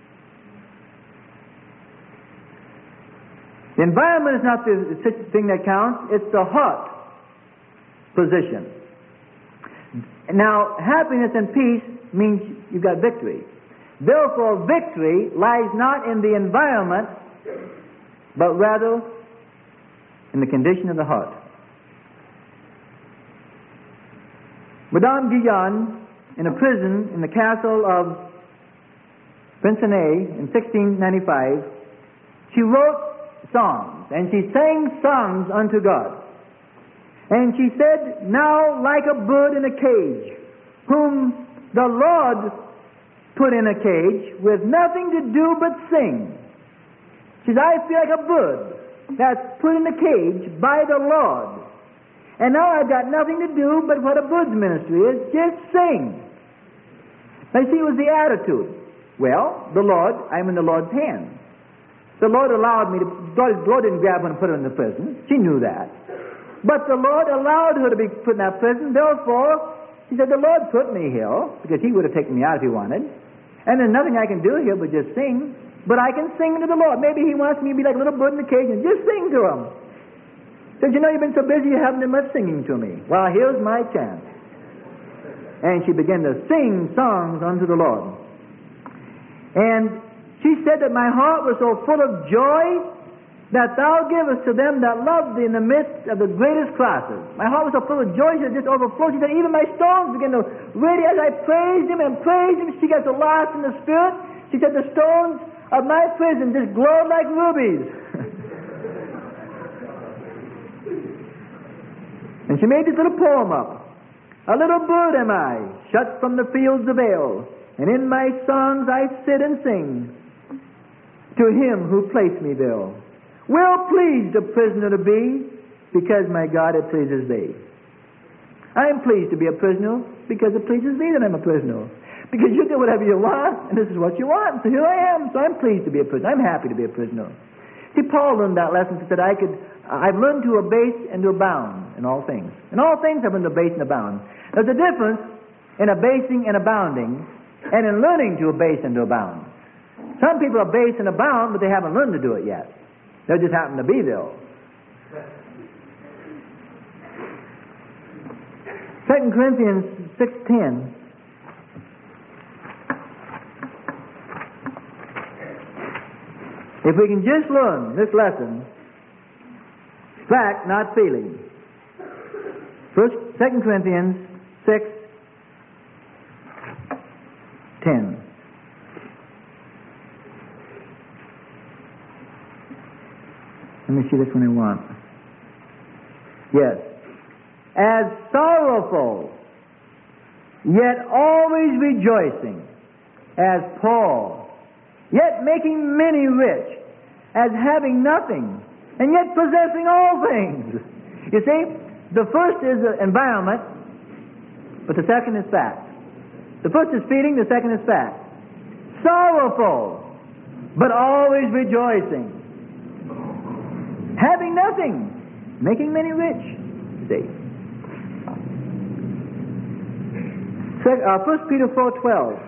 Speaker 1: The environment is not the thing that counts. It's the heart position. Now, happiness and peace means you've got victory. Therefore, victory lies not in the environment, but rather in the condition of the heart. Madame Guyon, in a prison in the castle of Vincennes in 1695, she wrote songs, and she sang songs unto God. And she said, "Now like a bird in a cage, whom the Lord put in a cage with nothing to do but sing." She says, "I feel like a bird that's put in a cage by the Lord. And now I've got nothing to do but what a bird's ministry is, just sing." Now you see, it was the attitude. Well, the Lord, I'm in the Lord's hand. The Lord allowed me to, the Lord didn't grab her and put her in the prison. She knew that. But the Lord allowed her to be put in that prison. Therefore, she said, "The Lord put me here," because He would have taken me out if He wanted. "And there's nothing I can do here but just sing. But I can sing to the Lord." Maybe He wants me to be like a little bird in the cage and just sing to Him. Said, "You know, you've been so busy you haven't been much singing to me. Well, here's my chance." And she began to sing songs unto the Lord. And she said that my heart was so full of joy that Thou givest to them that love Thee in the midst of the greatest crosses. My heart was so full of joy that it just overflowed. She said, even my stones began to radiate as I praised Him and praised Him. She got so lost in the Spirit. She said, the stones of my prison just glowed like rubies. And she made this little poem up. "A little bird am I, shut from the fields of ale, and in my songs I sit and sing to Him who placed me there. Well pleased a prisoner to be, because my God it pleases Thee." I am pleased to be a prisoner because it pleases Thee that I'm a prisoner. Because you do whatever you want, and this is what you want. So here I am. So I'm pleased to be a prisoner. I'm happy to be a prisoner. See, Paul learned that lesson. He said, I've learned to abase and to abound in all things. In all things I've learned to abase and abound. There's a difference in abasing and abounding and in learning to abase and to abound. Some people abase and abound, but they haven't learned to do it yet. They just happen to be there. 2 Corinthians 6:10. If we can just learn this lesson, fact, not feeling. 2 Corinthians 6:10. Let me see this one I want. Yes. "As sorrowful, yet always rejoicing, as Paul, yet making many rich, as having nothing, and yet possessing all things." You see, the first is the environment, but the second is fact. The first is feeding, the second is fact. Sorrowful, but always rejoicing. Having nothing, making many rich. See. 1 Peter 4:12.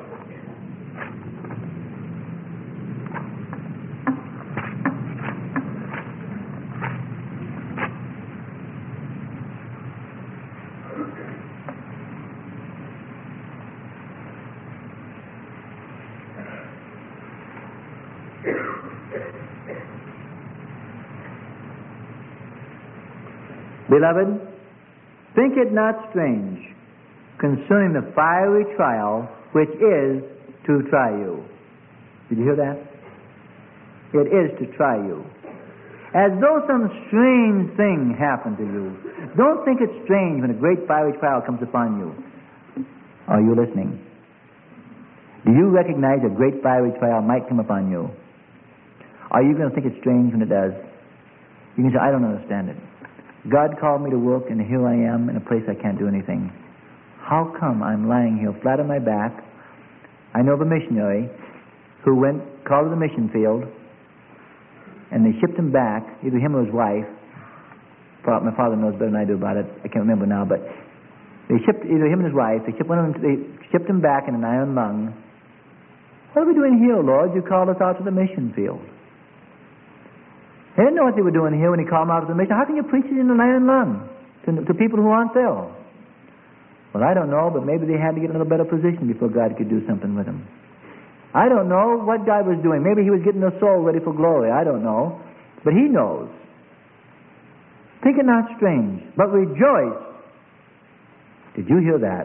Speaker 1: "Beloved, think it not strange concerning the fiery trial which is to try you." Did you hear that? It is to try you. as though some strange thing happened to you. Don't think it's strange when a great fiery trial comes upon you. Are you listening? Do you recognize a great fiery trial might come upon you? Are you going to think it's strange when it does? You can say, I don't understand it. God called me to work, and here I am in a place I can't do anything. How come I'm lying here flat on my back? I know of a missionary who called to the mission field, and they shipped him back, either him or his wife. My father knows better than I do about it. I can't remember now, but they shipped either him and his wife. They shipped him back in an iron lung. What are we doing here, Lord? You called us out to the mission field. They didn't know what they were doing here when He called them out to the mission. How can you preach it in an iron lung to people who aren't there? Well, I don't know, but maybe they had to get in a better position before God could do something with them. I don't know what God was doing. Maybe He was getting their soul ready for glory. I don't know. But He knows. Think it not strange, but rejoice. Did you hear that?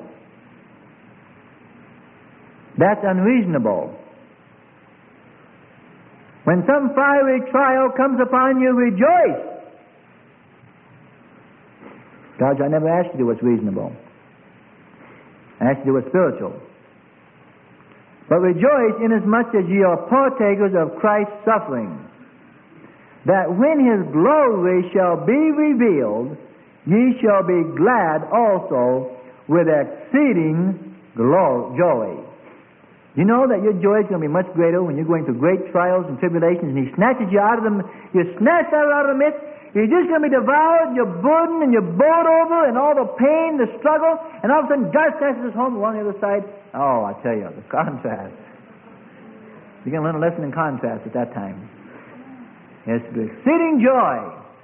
Speaker 1: That's unreasonable. When some fiery trial comes upon you, rejoice. God, I never asked you to do what's reasonable. I asked you to do what's spiritual. But rejoice inasmuch as ye are partakers of Christ's suffering, that when His glory shall be revealed, ye shall be glad also with exceeding joy. You know that your joy is going to be much greater when you're going through great trials and tribulations, and He snatches you out of them. You're snatched out of the midst. You're just going to be devoured, and you're burdened, and you're bowed over, and all the pain, the struggle, and all of a sudden God snatches us home on the other side. Oh, I tell you, the contrast. You're going to learn a lesson in contrast at that time. Yes, the exceeding joy.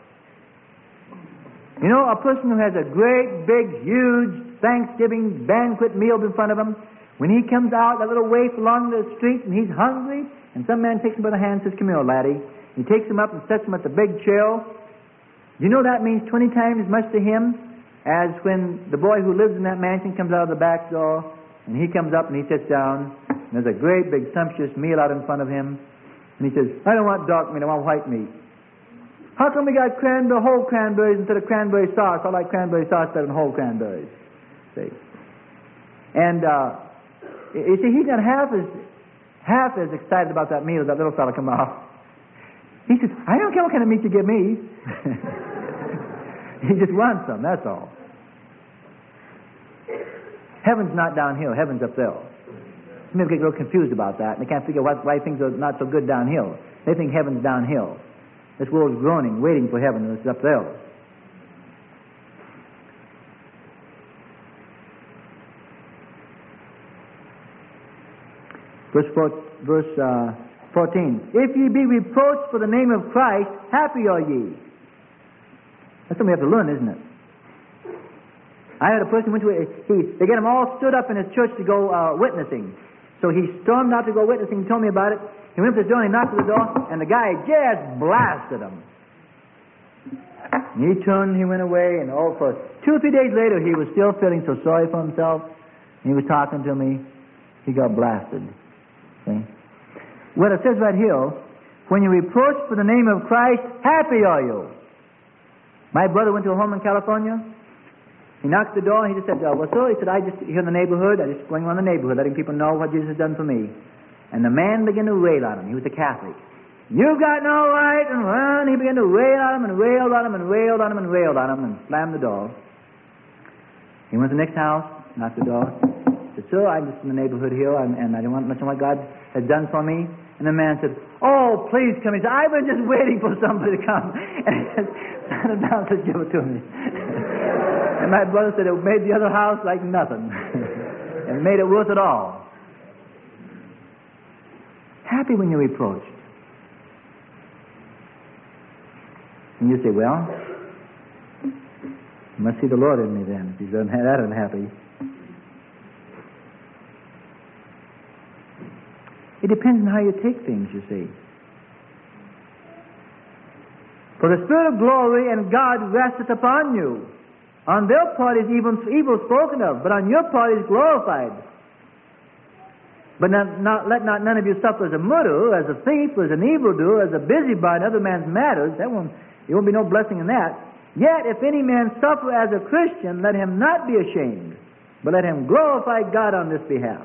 Speaker 1: You know, a person who has a great, big, huge Thanksgiving banquet meal in front of him, when he comes out that little waif along the street and he's hungry, and some man takes him by the hand and says, "Come here, laddie." He takes him up and sets him at the big chair. You know that means 20 times as much to him as when the boy who lives in that mansion comes out of the back door, and he comes up and he sits down, and there's a great big sumptuous meal out in front of him, and he says, "I don't want dark meat, I want white meat." How come we got whole cranberries instead of cranberry sauce? I like cranberry sauce better than whole cranberries. See? And you see, he's not half as excited about that meal as that little fellow come out. He says, "I don't care what kind of meat you give me." He just wants some, that's all. Heaven's not down here, heaven's up there. Some people get a little confused about that, and they can't figure out why things are not so good down here. They think heaven's down here. This world's groaning, waiting for heaven, and it's up there. Verse 14. If ye be reproached for the name of Christ, happy are ye. That's something we have to learn, isn't it? I had a person went to they get him all stood up in his church to go witnessing. So he stormed out to go witnessing. He told me about it. He went up to the door and he knocked at the door, and the guy just blasted him. And he turned, he went away, and for 2 or 3 days later, he was still feeling so sorry for himself. And he was talking to me. He got blasted. See? Well, it says right here, when you reproach for the name of Christ, happy are you. My brother went to a home in California. He knocked at the door and he just said, "Well, sir," he said, "I just here in the neighborhood. I just going around the neighborhood, letting people know what Jesus has done for me." And the man began to rail on him. He was a Catholic. "You've got no right," and he began to rail on him and railed on him and railed on him and railed on him and slammed the door. He went to the next house, knocked the door. He said, "Sir, I'm just in the neighborhood here, and I don't want to mention what God has done for me." And the man said, "Oh, please come." He said, "I've been just waiting for somebody to come." And he said, "Sat him down and said, 'Give it to me.'" And my brother said, "It made the other house like nothing." It made it worth it all. Happy when you're reproached. And you say, "Well, you must see the Lord in me then, if he's that unhappy." It depends on how you take things, you see. For the Spirit of glory and God resteth upon you. On their part is evil spoken of, but on your part is glorified. But let none of you suffer as a murderer, as a thief, as an evildoer, as a busybody in other man's matters. There won't be no blessing in that. Yet, if any man suffer as a Christian, let him not be ashamed, but let him glorify God on this behalf.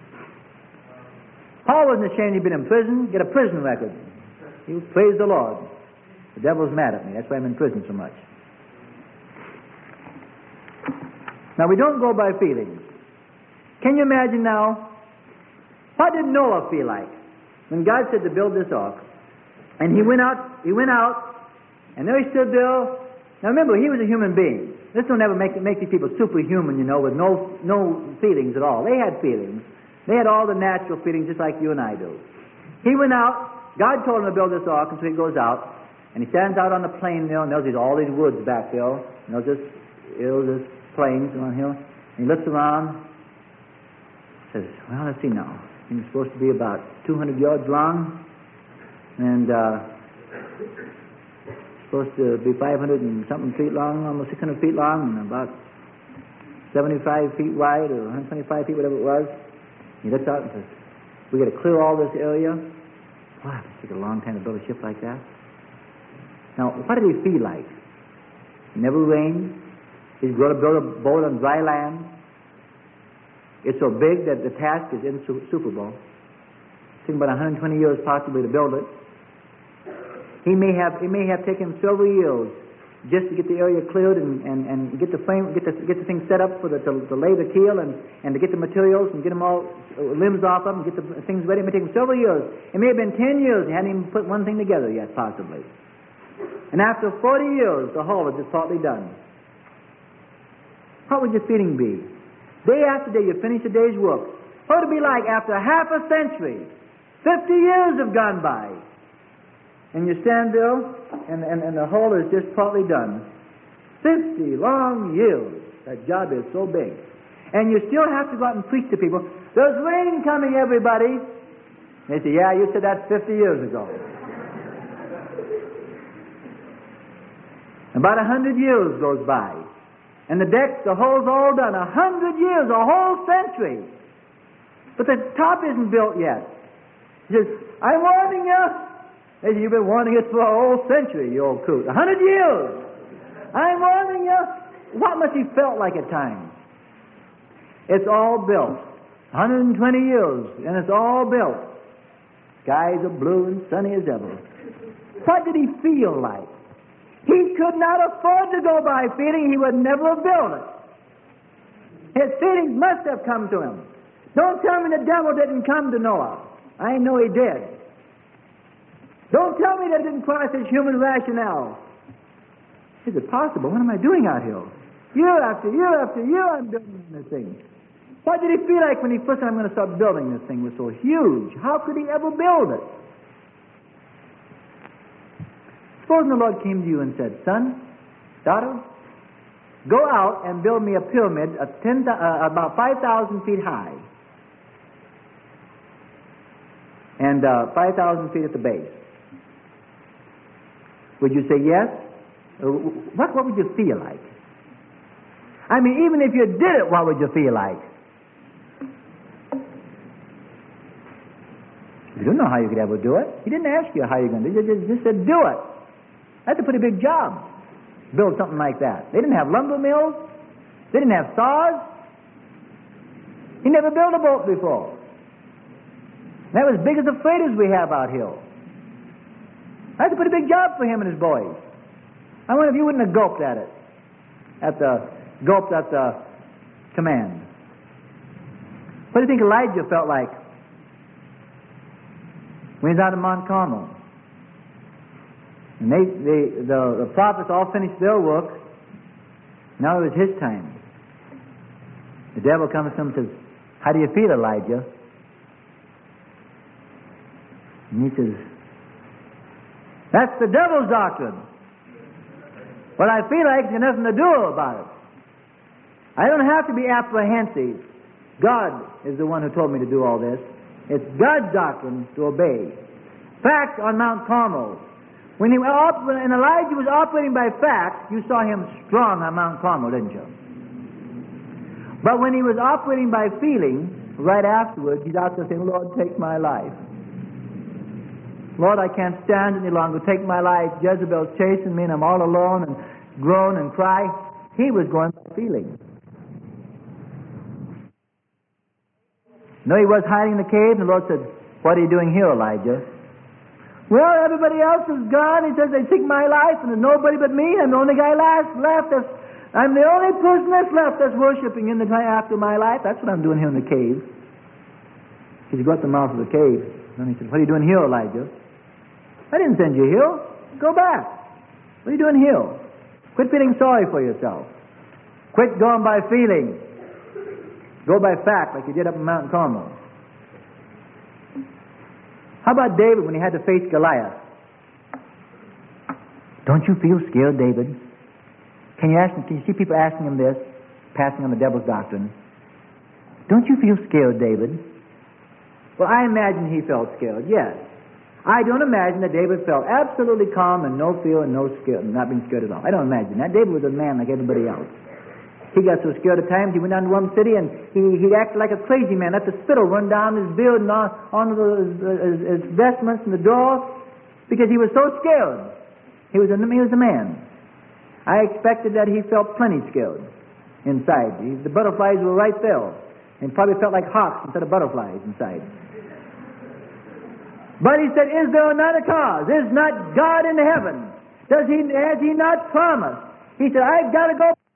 Speaker 1: Paul wasn't ashamed he'd been in prison, get a prison record. He praised the Lord. The devil's mad at me. That's why I'm in prison so much. Now, we don't go by feelings. Can you imagine now? What did Noah feel like when God said to build this ark? And he went out, and there he stood there. Now remember, he was a human being. This don't ever make these people superhuman, with no feelings at all. They had feelings. They had all the natural feelings just like you and I do. He went out, God told him to build this ark, and so he goes out, and he stands out on the plain there, and there's all these woods back there, and there's this plains around here, and he looks around, says, well, let's see now. It's supposed to be about 200 yards long, and supposed to be 500 and something feet long, almost 600 feet long, and about 75 feet wide, or 125 feet, whatever it was. He looks out and says, we got to clear all this area. Wow, it took a long time to build a ship like that. Now, what did he feel like? It never rained. He's going to build a boat on dry land. It's so big that the task is insuperable. It took about 120 years possibly to build it. It may have taken several years just to get the area cleared and get the frame, get the thing set up to lay the keel and to get the materials and get them all limbs off of them, get the things ready. It may take him several years. It may have been 10 years. He hadn't even put one thing together yet, possibly. And after 40 years, the hull is just partly done. What would your feeling be? Day after day, you finish a day's work. What would it be like after half a century? 50 years have gone by. And you stand there, and the hull is just partly done. 50 long years. That job is so big. And you still have to go out and preach to people. There's rain coming, everybody. They say, yeah, you said that 50 years ago. About 100 years goes by. And the decks, the hull's all done. 100 years, a whole century. But the top isn't built yet. He says, I'm warning you. They say, you've been warning us for a whole century, you old coot. 100 years. I'm warning you. What must he felt like at times? It's all built. 120 years, and it's all built. Skies are blue and sunny as ever. What did he feel like? He could not afford to go by feeling. He would never have built it. His feelings must have come to him. Don't tell me the devil didn't come to Noah. I know he did. Don't tell me that it didn't cross his human rationale. Is it possible? What am I doing out here? Year after year after year I'm building this thing. What did he feel like when he first said, I'm going to start building this thing? It was so huge. How could he ever build it? Supposing the Lord came to you and said, son, daughter, go out and build me a pyramid about 5,000 feet high and 5,000 feet at the base. Would you say yes? What would you feel like? I mean, even if you did it, what would you feel like? You don't know how you could ever do it. He didn't ask you how you're going to do it. He just said, do it. That's a pretty big job. Build something like that. They didn't have lumber mills. They didn't have saws. He never built a boat before. That was as big as the freighters we have out here. That's a pretty big job for him and his boys. I wonder if you wouldn't have gulped at it. Gulped at the command. What do you think Elijah felt like when he was out of Mount Carmel? And the prophets all finished their work. Now it was his time. The devil comes to him and says, how do you feel, Elijah? And he says, that's the devil's doctrine. What I feel like is nothing to do about it. I don't have to be apprehensive. God is the one who told me to do all this. It's God's doctrine to obey. Fact on Mount Carmel. When Elijah was operating by fact, you saw him strong on Mount Carmel, didn't you? But when he was operating by feeling, Right afterwards, he's out there saying, Lord, take my life. Lord, I can't stand any longer. Take my life. Jezebel's chasing me, and I'm all alone, and groan and cry. He was going by feeling. No, he was hiding in the cave, and the Lord said, what are you doing here, Elijah? Well, everybody else is gone. He says, they took my life, and there's nobody but me. I'm the only guy left. I'm the only person that's left that's worshiping in the time after my life. That's what I'm doing here in the cave. He's got the mouth of the cave. And he said, what are you doing here, Elijah? I didn't send you here. Go back. What are you doing here? Quit feeling sorry for yourself. Quit going by feeling. Go by fact like you did up in Mount Carmel. How about David when he had to face Goliath? Don't you feel scared, David? Can you see people asking him this, passing on the devil's doctrine? Don't you feel scared, David? Well, I imagine he felt scared, yes. I don't imagine that David felt absolutely calm and no fear and no scared, not being scared at all. I don't imagine that. David was a man like everybody else. He got so scared at times, he went down to one city and he acted like a crazy man. Let the spittle run down his beard and onto his vestments and the door because he was so scared. He was a man. I expected that he felt plenty scared inside. The butterflies were right there and probably felt like hawks instead of butterflies inside. But he said, is there not a cause? Is not God in heaven? Has he not promised? He said, I've got to go